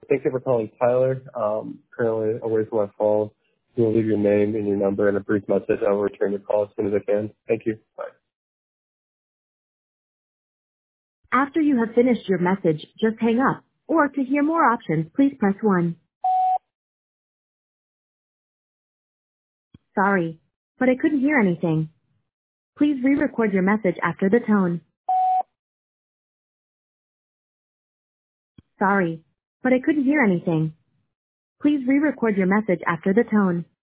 Thank you for calling Tyler. Currently away from my phone. You will leave your name and your number and a brief message. I will return your call as soon as I can. Thank you. Bye. After you have finished your message, just hang up. Or to hear more options, please press 1. Sorry, but I couldn't hear anything. Please re-record your message after the tone. Sorry, but I couldn't hear anything. Please re-record your message after the tone.